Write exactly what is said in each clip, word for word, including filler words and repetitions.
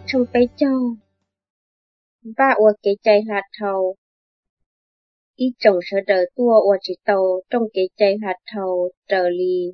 trong bấy châu. Và ua kế chạy hạt thầu. Ý trồng sở đời tua ua chỉ tàu trong kế chạy hạt thầu trở lì.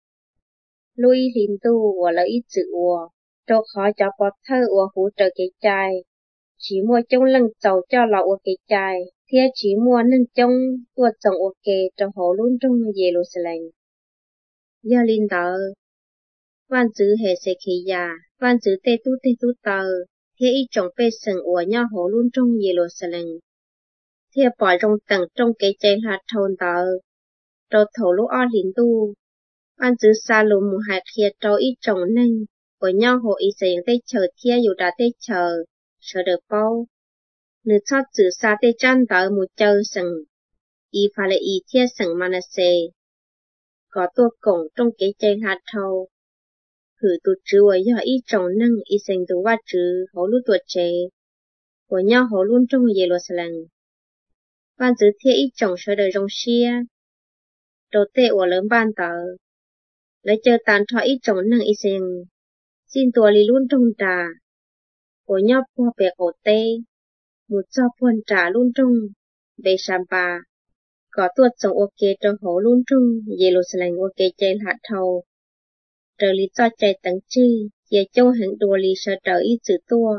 Lui linh tu ua là ý chữ ua. Trô khó cho bó thơ ua hú trở kế chạy. Chỉ mua trong lưng chầu cho lọ ua kế chạy. Thế chỉ mua nâng trong tua chồng ua kế cho hồ luôn trong Jerusalem. Giờ linh tờ. Văn chữ hệ sẽ khí già. Văn chữ tê tu tê tu tờ. Thế ý trồng bê sừng ua nhau hồ luôn trong Jerusalem. Thế bỏ trong tầng trong kế chạy hạt thôn tờ. Trô thổ lúc o linh tu. Văn chữ xa lù mù hạt kia trô ý trồng nâng. Của nhau hồ ý sẽ tê chờ thia dù đã tê chờ. Sợ được bao. Nữ cho chữ xa tê chăn tờ một chờ sừng. Ý phá lệ ý thia sừng mà nà xê. Có tua cổng trong kế chạy hạt thầu. Hử tụ chữ ở do ý trồng nâng ý sinh tụ va chữ hổ lưu tuột chế. Của nhau hổ luôn trong Jerusalem. Văn chữ thia ý trồng sở đời rong xia. Đồ tệ của lớn ban tờ. Lấy chờ tàn thọ ý trồng nâng ý sinh. Xin tùa lý luôn trong trà. Của nhau phô bè cổ tê. Một cho phôn trà luôn trong. Bê sàm bà. Có tuột trồng ok trong hổ luôn trong Jerusalem ok trên hạt thầu. Trở lý cho chạy tầng chi. Dễ châu hẳn đùa lý sở trở ý chữ tua.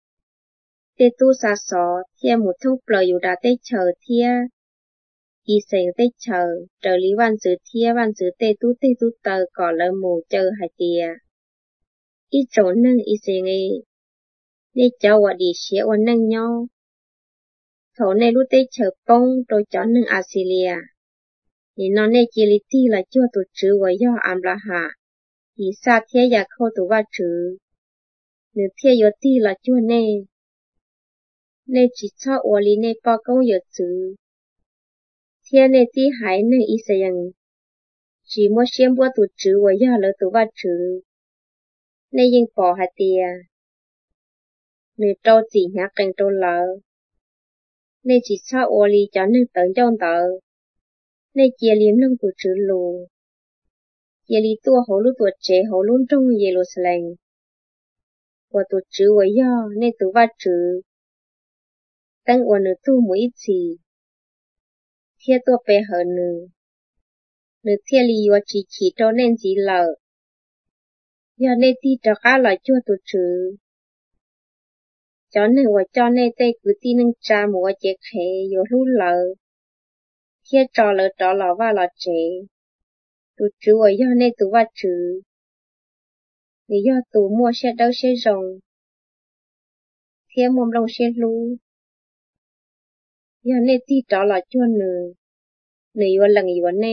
Tê tu xa xó. Thia một thông bờ dù đã tê chờ thia. Ý sinh tê chờ. Trở lý văn chữ thia văn chữ tê tu tê tu tờ có lỡ mù chờ hạt tìa. Ý trốn nâng ý sinh ý. Nê cháu ở đi xế ở nâng nhau. Thổ nê lúc tê chờ bông rồi cho nâng Assyria. Thì nó nê chỉ lý tì là chua tụ chữ của do ám là hạ. Ý xa thế giả khâu tụ vào chữ. Nếu thế yếu tì là chua nê. Nê chỉ cho ổ lý nê bao công yếu chữ. Thế nê tì hãy nâng ý sinh. Chỉ mua xem bua tụ chữ của do lỡ tụ vào chữ. Nê yên bỏ hạt tìa. Nếu trâu chỉ nhạc cảnh trâu lỡ. Nên chỉ cho ô lý cho nên tấn trong tờ. Nên chia liếm nâng của chữ lù. Chia lý tua hổ lưu tuột chế hổ luôn trong Jerusalem. Của tuột chữ với do nên tụ va chữ. Tăng ổ nữ tu mũi ít gì. Thia tua bè hở nữ. Nữ thia lý yếu chỉ chỉ trâu nên chỉ lỡ. Do nên ti cho khá là chua tuột chữ. Cho nên và cho nên tê cứ tí nâng cha mùa chế khế yếu lưu lỡ. Thiết trò lỡ trò lọ và lọ chế. Tụ chú ở do nên tụ va chữ. Vì do tụ mua xe đâu xe rồng. Thiết mồm rồng xe lưu. Do nên tí trò lọ chua nữ. Nữ yếu lần yếu nê.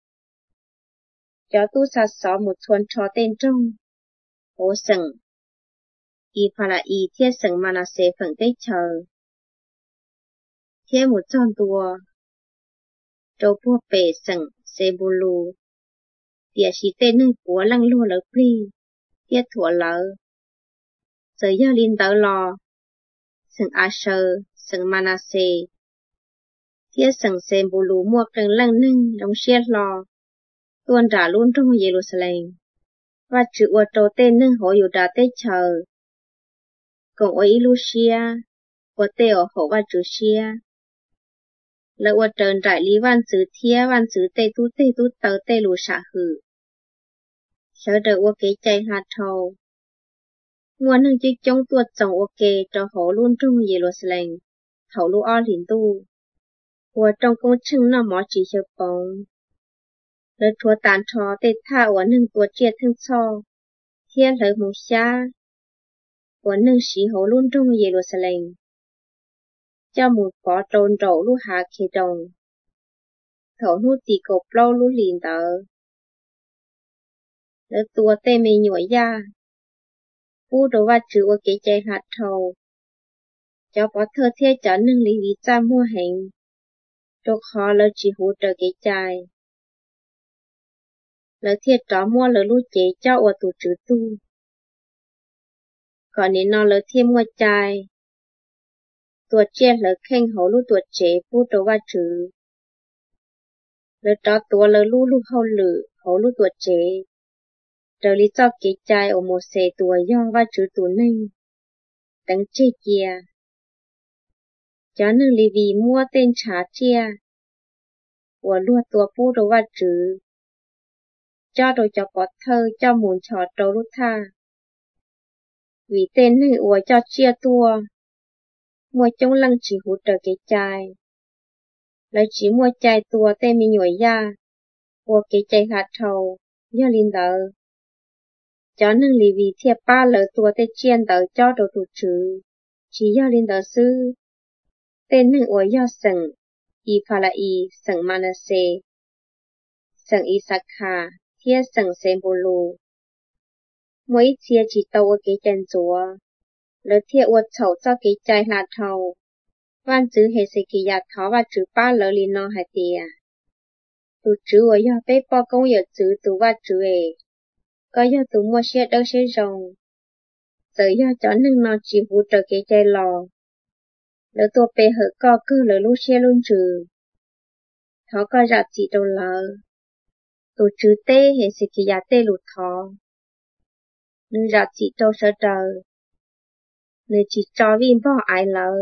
Cho tụ xa xó một thuần trò tên trong. Ô sừng. Ý phá là ý thiết sừng mà là xế phận tế chờ. Thiết một tròn tùa. Trâu bùa bể sừng xế bù lù. Tìa xí tên nâng của lăng lùa lỡ bì. Thiết thua lỡ. Giờ do linh tớ lò. Sừng Asher, sừng Manasseh. Thiết sừng xế bù lù mua cân lăng nâng đông xiết lò. Tuôn trả luôn trong Jerusalem. Và chữ ua trâu tên nâng hổ dù đã tế chờ. Còn ở Ilusia, của tê ở hậu và chữ xia. Lợi ở trơn trại lý văn chữ thia văn chữ tê tu tê tu tớ tê lù xả hử. Sở đời ở kế chạy hạt thầu. Nguồn hương chữ chống tuột chồng ở kế cho hổ luôn trong Jerusalem. Thầu lũ o linh tu. Của trong công chừng nó mỏ chỉ cho bóng. Lợi thua tàn thọ tê tha ở nâng tuột chia thương cho. Thiên lợi mù xa. Của nâng sĩ hổ luôn trong Jerusalem. Cho một phó trôn rổ lưu hạ khế đồng. Thổ nụ tì cột lâu lưu liền tờ. Lớp tùa tê mê nhủi ra. Phú đồ va chữ ở kế chạy hạt thầu. Cho bó thơ thiết cho nâng lý lý cha mua hành. Đồ khó lỡ chỉ hỗ trợ kế chạy. Lỡ thiết đó mua lỡ lưu chế cho ở tù chữ tu. Còn nếu nó lỡ thiết mua chạy. Tuột chia lỡ khen hổ lưu tuột chế phú đồ va chữ. Lỡ đó tùa lỡ lưu lưu hậu lử hổ lưu tuột chế. Trở lý cho kế chạy ở một xe tùa do va chữ tù nênh. tấn chê chia. Cho nên lì vì mua tên trả chia. Và lùa tua bố đồ và chữ. Cho đồ cho có thơ cho muốn cho đồ lúc tha. Vì tên này ủa cho chia tua. Mua trong lăng chỉ hút trở cái chai. Lấy chỉ mua chai tua tên mình nhồi ra. Ủa cái chai hạt thầu. Do linh đỡ. Cho nên lì vì thiệp ba lỡ tua tên chiên đỡ cho đồ tụ chữ. Chỉ do linh đỡ sư. Tên này ủa do sừng. Y phá là y sừng Manasseh. Sừng Isakha. Thiê sừng Sembulu. Mỗi thiê chỉ tàu ở cái chân chúa. Lỡ thiê uột chậu cho cái chai hạt thầu. Văn chữ hệ sĩ kỳ yạc thó và chữ ba lỡ lì nọ hạt tìa. Tụ chữ ở yà bế bó công yà chữ tụ và chữ ế. Có yà tụ mua xe đâu xe rồng. Giờ yà cho nâng nọ chỉ hút trở cái chai lò. Lỡ tùa bế hở co cơ lỡ lúc xe luôn chữ. Thó có rạp chỉ đâu lỡ. Tụ chữ tê hệ sĩ kỳ yà tê lụt thó. Nữ rạp chỉ đâu sở trời. Nữ chỉ cho viên bỏ ai lỡ.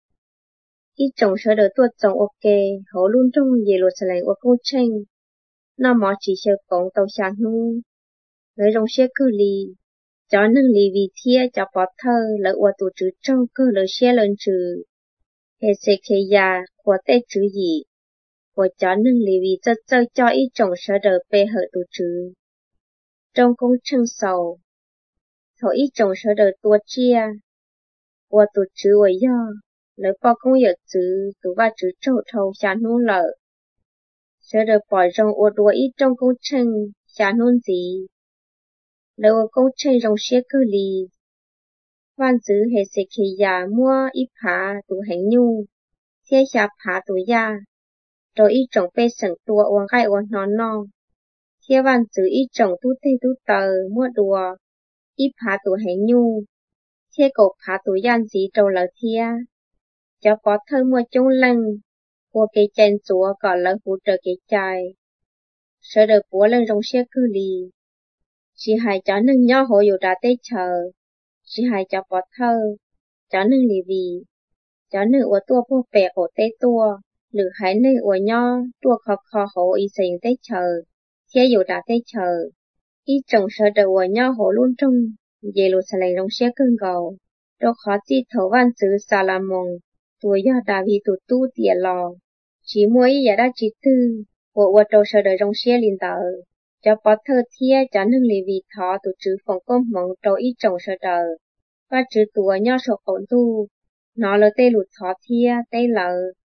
Ít trồng sở đời tuột trồng ok, hổ luôn trong dề lột sả lạnh của cô tranh. Nó mỏ chỉ sơ cổng tàu xa nụ. Lấy rong xe cơ lì. Cho nâng lì vì thia cho bó thơ lỡ ua tù trứ trâu cơ lỡ xe lên trừ. Hệ xe khế già của tê trứ dị. Của cho nâng lì vì chất chơi cho ít trồng sở đời bê hở tù trứ. Trong công trăng sầu. Thổ ít trồng sở đời tuột chia. Ua tù trứ ua do. Lấy bó công yợ chữ tụ và chữ trâu thầu xa nôn lợ. Sở đời bỏ rong ua đùa ít trong công tranh xa nôn gì. Lấy ua công tranh rong xe cơ lì. Văn chữ hệ sẽ khế giả mua ít phá tụ hành nhu. Thế xa phá tụ ya. Rồi ít trồng bê sẵn tùa ua gai ua nó no. Thế văn chữ ít trồng tụ tê tụ tờ mua đùa. Ít phá tụ hành nhu. Thế cổ phá tụ yan gì trâu lỡ thia. Cho có thơ mua chung lăng. Của cái chân chúa có lỡ hút trở cái chai. Sở đời bố lên rong xe cư lì. Chỉ hãy cho nâng nhỏ hồ dù đã tế chờ. Chỉ hãy cho có thơ. Cho nâng lì vì. Cho nâng ủa tua bố bè ổ tế tua. Lử hãy nâng ủa nhỏ. Tua khó khó hồ y sinh tế chờ. Thế dù đã tế chờ. Ý trồng sở đời ủa nhỏ hồ luôn trong. Dê lụt xa lệnh rong xe cưng gầu. Đâu khó chi thấu văn chữ xa là mông. Tùa do đà vì tụt tu tìa lò. Chỉ mua ý giả đá chỉ tư. Của ua trâu sở đời rong xe linh tờ. Cho bó thơ thia cho nâng lì vì thó tụ chữ phòng công mong trâu ý trồng sở đời. Và chữ tùa nhỏ sổ ổn tu. Nó lỡ tê lụt thó thia tê lỡ.